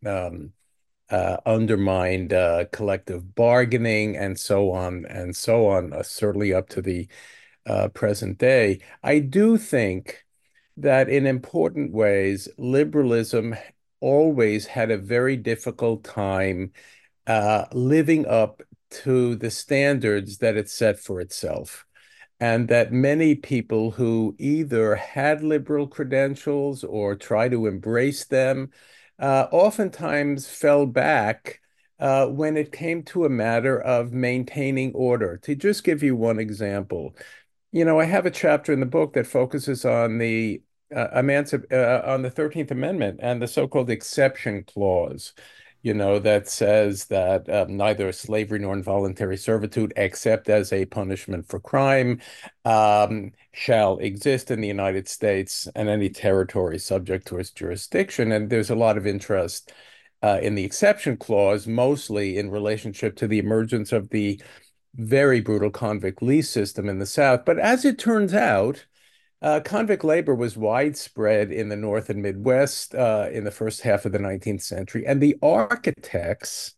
undermined collective bargaining, and so on and so on, certainly up to the present day. I do think that in important ways, liberalism always had a very difficult time living up to the standards that it set for itself. And that many people who either had liberal credentials or try to embrace them oftentimes fell back when it came to a matter of maintaining order. To just give you one example, I have a chapter in the book that focuses on the on the 13th Amendment and the so-called exception clause, that says that neither slavery nor involuntary servitude, except as a punishment for crime, shall exist in the United States and any territory subject to its jurisdiction. And there's a lot of interest in the exception clause, mostly in relationship to the emergence of the very brutal convict lease system in the South. But as it turns out, convict labor was widespread in the North and Midwest in the first half of the 19th century, and the architects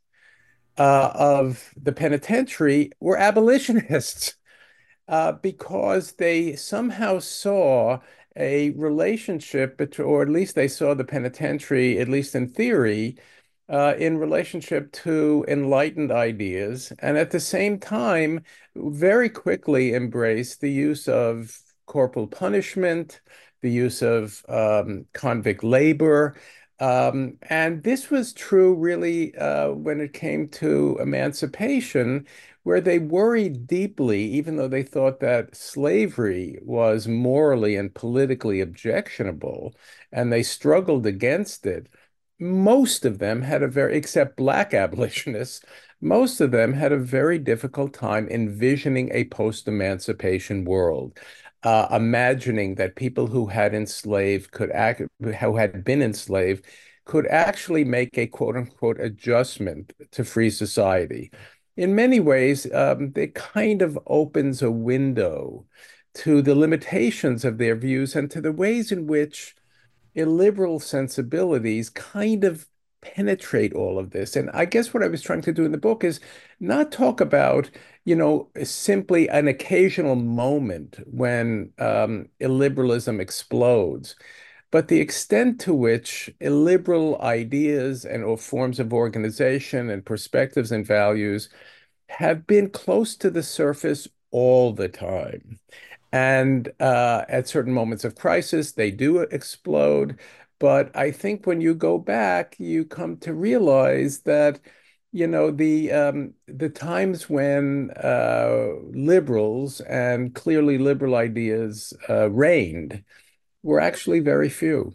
of the penitentiary were abolitionists because they somehow saw a relationship between, or at least they saw the penitentiary, at least in theory, in relationship to enlightened ideas, and at the same time, very quickly embraced the use of corporal punishment, the use of convict labor. And this was true really when it came to emancipation, where they worried deeply, even though they thought that slavery was morally and politically objectionable, and they struggled against it. Most of them had except Black abolitionists, most of them had a very difficult time envisioning a post-emancipation world, imagining that people who had who had been enslaved, could actually make a quote unquote adjustment to free society. In many ways, it kind of opens a window to the limitations of their views and to the ways in which illiberal sensibilities kind of penetrate all of this. And I guess what I was trying to do in the book is not talk about, simply an occasional moment when illiberalism explodes, but the extent to which illiberal ideas and or forms of organization and perspectives and values have been close to the surface all the time. And at certain moments of crisis, they do explode. But I think when you go back, you come to realize that, the times when liberals and clearly liberal ideas reigned were actually very few.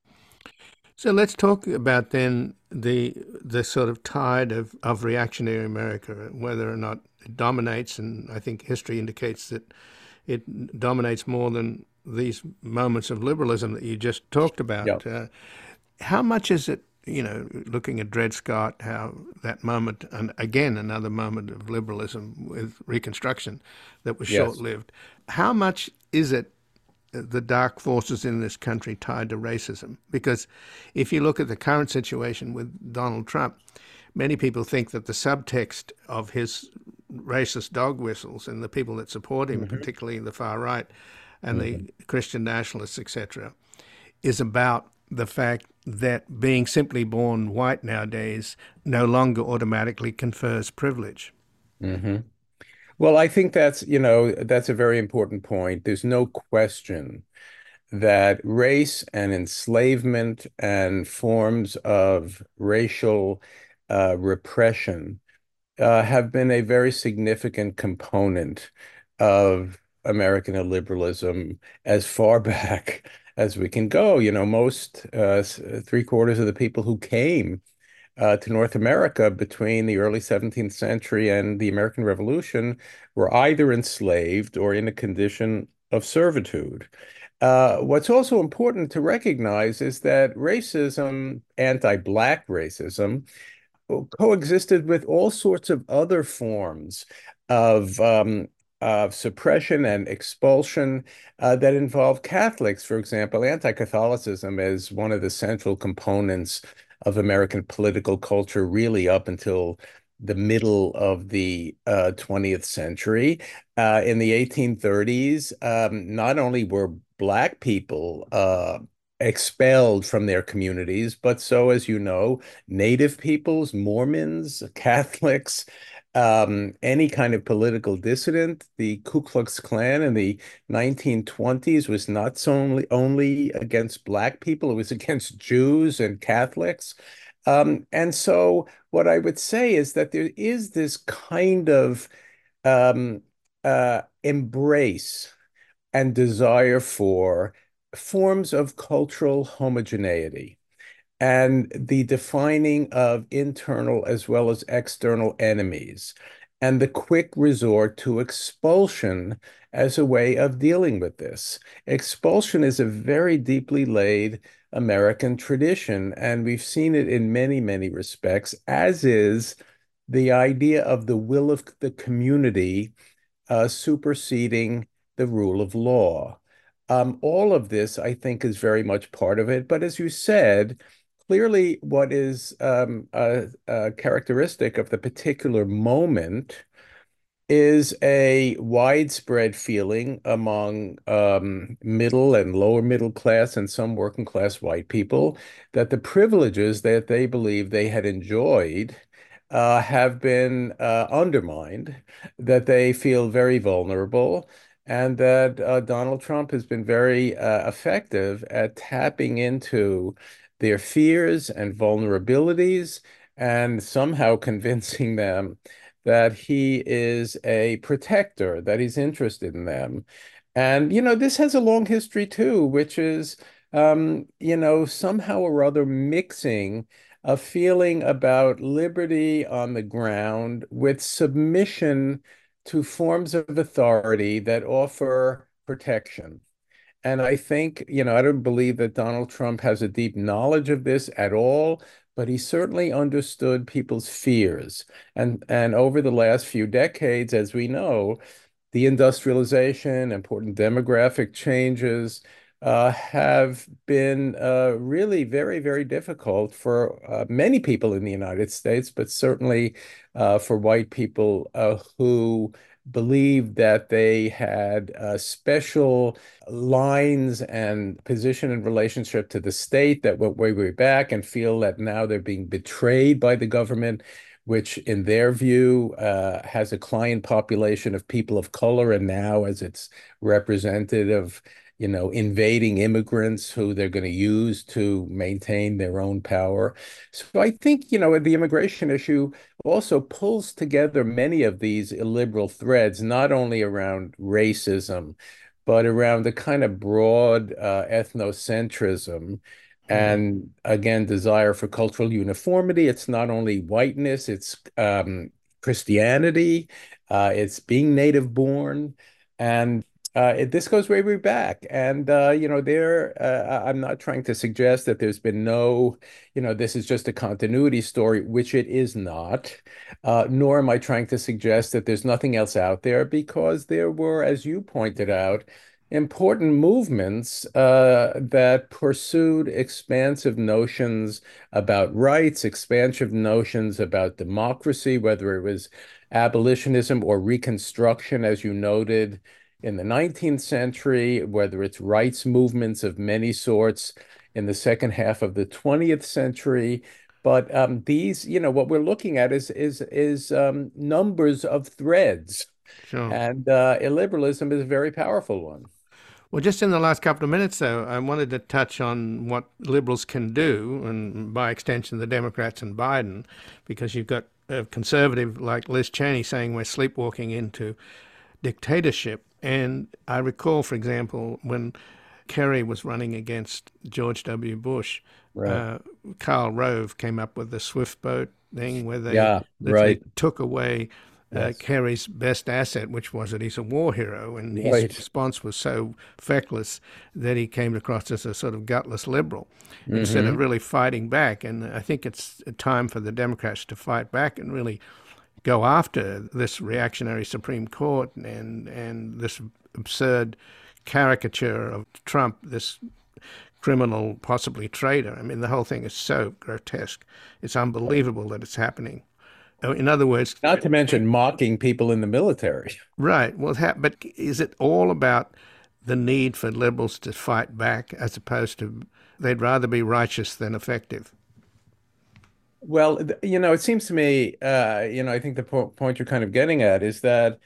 So let's talk about then the sort of tide of reactionary America, whether or not it dominates, and I think history indicates that it dominates more than these moments of liberalism that you just talked about. Yeah. How much is it, looking at Dred Scott, how that moment, and again, another moment of liberalism with Reconstruction that was Yes. short-lived. How much is it the dark forces in this country tied to racism? Because if you look at the current situation with Donald Trump, many people think that the subtext of his racist dog whistles and the people that support him, particularly the far right and the Christian nationalists, etc., is about the fact that being simply born white nowadays no longer automatically confers privilege. Well, I think that's a very important point. There's no question that race and enslavement and forms of racial repression have been a very significant component of American illiberalism as far back as we can go. Most three-quarters of the people who came to North America between the early 17th century and the American Revolution were either enslaved or in a condition of servitude. What's also important to recognize is that racism, anti-Black racism, coexisted with all sorts of other forms of suppression and expulsion that involve Catholics. For example, anti-Catholicism is one of the central components of American political culture, really up until the middle of the 20th century. In the 1830s, not only were Black people expelled from their communities, but so, as you know, Native peoples, Mormons, Catholics, any kind of political dissident. The Ku Klux Klan in the 1920s was not only against Black people, it was against Jews and Catholics. And so what I would say is that there is this kind of embrace and desire for forms of cultural homogeneity and the defining of internal as well as external enemies, and the quick resort to expulsion as a way of dealing with this. Expulsion is a very deeply laid American tradition, and we've seen it in many, many respects, as is the idea of the will of the community superseding the rule of law. All of this, I think, is very much part of it. But as you said, clearly what is a characteristic of the particular moment is a widespread feeling among middle and lower middle class and some working class white people that the privileges that they believe they had enjoyed have been undermined, that they feel very vulnerable, and that Donald Trump has been very effective at tapping into their fears and vulnerabilities and somehow convincing them that he is a protector, that he's interested in them. And, this has a long history too, which is, somehow or other mixing a feeling about liberty on the ground with submission to forms of authority that offer protection. And I think, I don't believe that Donald Trump has a deep knowledge of this at all, but he certainly understood people's fears. And over the last few decades, as we know, the industrialization, important demographic changes have been really very, very difficult for many people in the United States, but certainly for white people who believed that they had special lines and position in relationship to the state that went way, way back and feel that now they're being betrayed by the government, which in their view has a client population of people of color, and now as its representative, invading immigrants who they're going to use to maintain their own power. So I think, the immigration issue also pulls together many of these illiberal threads, not only around racism, but around the kind of broad ethnocentrism and again, desire for cultural uniformity. It's not only whiteness, it's Christianity, it's being native born. And this goes way, way back. And, I'm not trying to suggest that there's been this is just a continuity story, which it is not. Nor am I trying to suggest that there's nothing else out there, because there were, as you pointed out, important movements that pursued expansive notions about rights, expansive notions about democracy, whether it was abolitionism or Reconstruction, as you noted, in the 19th century, whether it's rights movements of many sorts in the second half of the 20th century. But these, what we're looking at is numbers of threads, Sure. and illiberalism is a very powerful one. Well, just in the last couple of minutes, though, I wanted to touch on what liberals can do, and by extension, the Democrats and Biden, because you've got a conservative like Liz Cheney saying we're sleepwalking into dictatorship. And I recall, for example, when Kerry was running against George W. Bush, Right. Karl Rove came up with the Swift boat thing where they Yeah, literally right. took away Yes. Kerry's best asset, which was that he's a war hero, and his Right. response was so feckless that he came across as a sort of gutless liberal instead of Hmm. really fighting back. And I think it's a time for the Democrats to fight back and really go after this reactionary Supreme Court and this absurd caricature of Trump, this criminal, possibly traitor. I mean, the whole thing is so grotesque. It's unbelievable that it's happening. In other words, Not to mention mocking people in the military. right. Well, but is it all about the need for liberals to fight back as opposed to they'd rather be righteous than effective? Well, it seems to me, I think the point you're kind of getting at is that,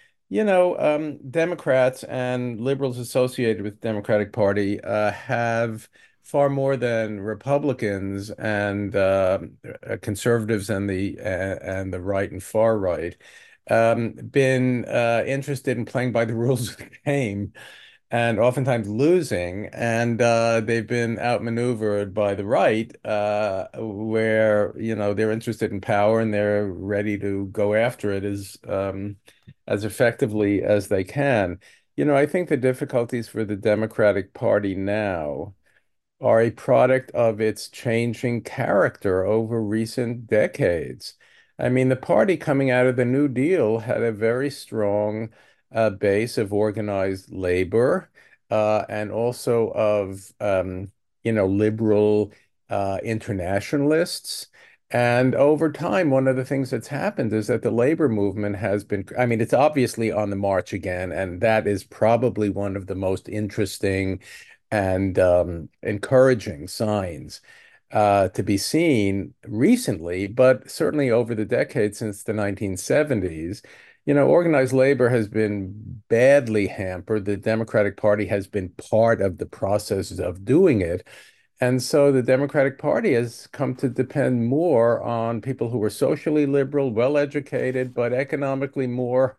Democrats and liberals associated with the Democratic Party have far more than Republicans and conservatives and the right and far right been interested in playing by the rules of the game. and oftentimes losing, and they've been outmaneuvered by the right, where they're interested in power and they're ready to go after it as effectively as they can. I think the difficulties for the Democratic Party now are a product of its changing character over recent decades. I mean, the party coming out of the New Deal had a very strong base of organized labor and also of, liberal internationalists. And over time, one of the things that's happened is that the labor movement has been, I mean, it's obviously on the march again, and that is probably one of the most interesting and encouraging signs to be seen recently, but certainly over the decades since the 1970s. Organized labor has been badly hampered. The Democratic Party has been part of the process of doing it. And so the Democratic Party has come to depend more on people who are socially liberal, well-educated, but economically more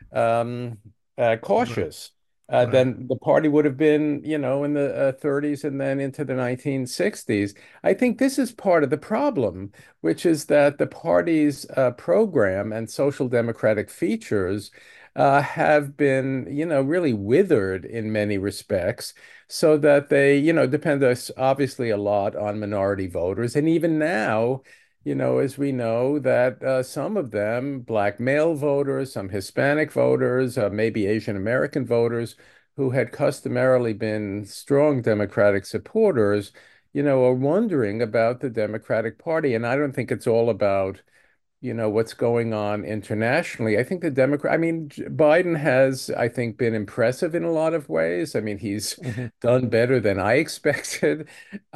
cautious than the party would have been, in the 30s and then into the 1960s. I think this is part of the problem, which is that the party's program and social democratic features have been, really withered in many respects, so that they, depend obviously a lot on minority voters. And even now, as we know, that some of them, Black male voters, some Hispanic voters, maybe Asian American voters, who had customarily been strong Democratic supporters, are wondering about the Democratic Party. And I don't think it's all about what's going on internationally. I think Biden has, I think, been impressive in a lot of ways. I mean, he's done better than I expected.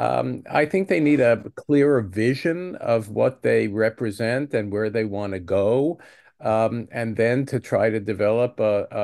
I think they need a clearer vision of what they represent and where they want to go. And then to try to develop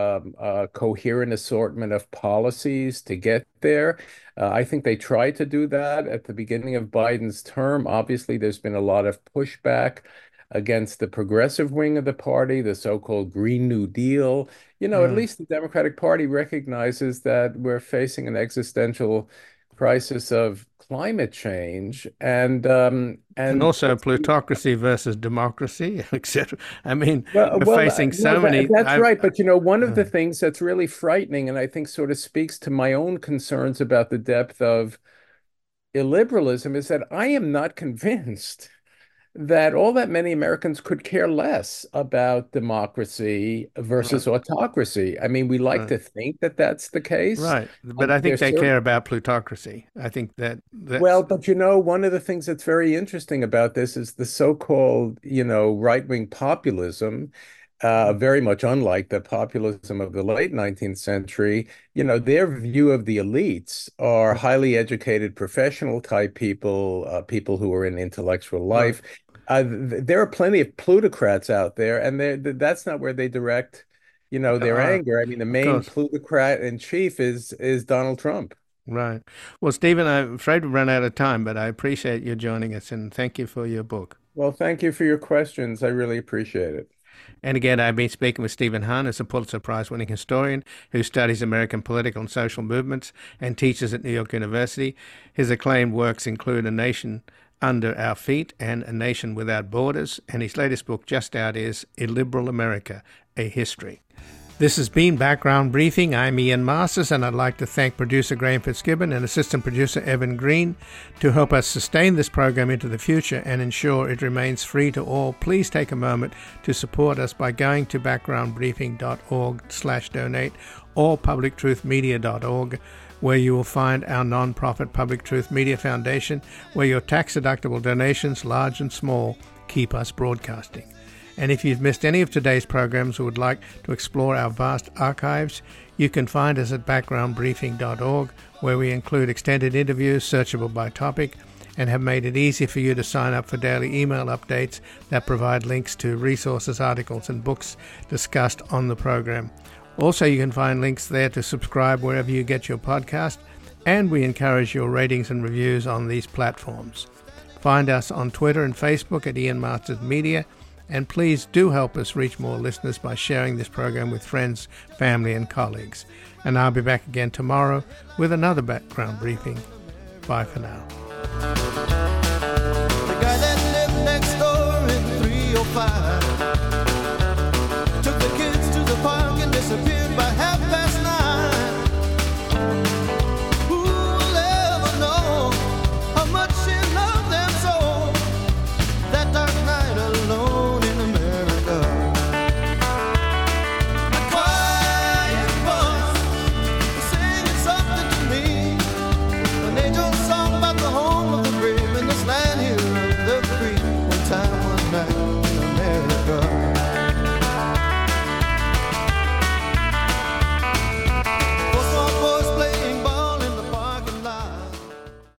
a coherent assortment of policies to get there. I think they tried to do that at the beginning of Biden's term. Obviously, there's been a lot of pushback against the progressive wing of the party, the so-called Green New Deal. At least the Democratic Party recognizes that we're facing an existential crisis of climate change and also plutocracy versus democracy, etc. I mean, we're facing so many. That's right. But one of the things that's really frightening, and I think sort of speaks to my own concerns about the depth of illiberalism, is that I am not convinced that all that many Americans could care less about democracy versus autocracy. I mean, we like to think that that's the case. Right. But I think they care about plutocracy. I think that's... Well, but one of the things that's very interesting about this is the so-called, right-wing populism, very much unlike the populism of the late 19th century. Their view of the elites are highly educated professional type people, people who are in intellectual life. There are plenty of plutocrats out there, and that's not where they direct, their anger. I mean, the main plutocrat in chief is Donald Trump. Right. Well, Stephen, I'm afraid we've run out of time, but I appreciate you joining us, and thank you for your book. Well, thank you for your questions. I really appreciate it. And again, I've been speaking with Stephen Hahn, who's a Pulitzer Prize-winning historian who studies American political and social movements and teaches at New York University. His acclaimed works include A Nation Under Our Feet and A Nation Without Borders, and his latest book just out is Illiberal America, A History. This has been Background Briefing. I'm Ian Masters, and I'd like to thank producer Graham Fitzgibbon and assistant producer Evan Green. To help us sustain this program into the future and ensure it remains free to all, please take a moment to support us by going to backgroundbriefing.org/donate or publictruthmedia.org, where you will find our non-profit Public Truth Media Foundation, where your tax-deductible donations, large and small, keep us broadcasting. And if you've missed any of today's programs or would like to explore our vast archives, you can find us at backgroundbriefing.org, where we include extended interviews searchable by topic and have made it easy for you to sign up for daily email updates that provide links to resources, articles, and books discussed on the program. Also, you can find links there to subscribe wherever you get your podcast, and we encourage your ratings and reviews on these platforms. Find us on Twitter and Facebook at Ian Masters Media, And please do help us reach more listeners by sharing this program with friends, family, and colleagues. And I'll be back again tomorrow with another background briefing. Bye for now. The guy that lived next door in 305 took the kids to the park and disappeared by half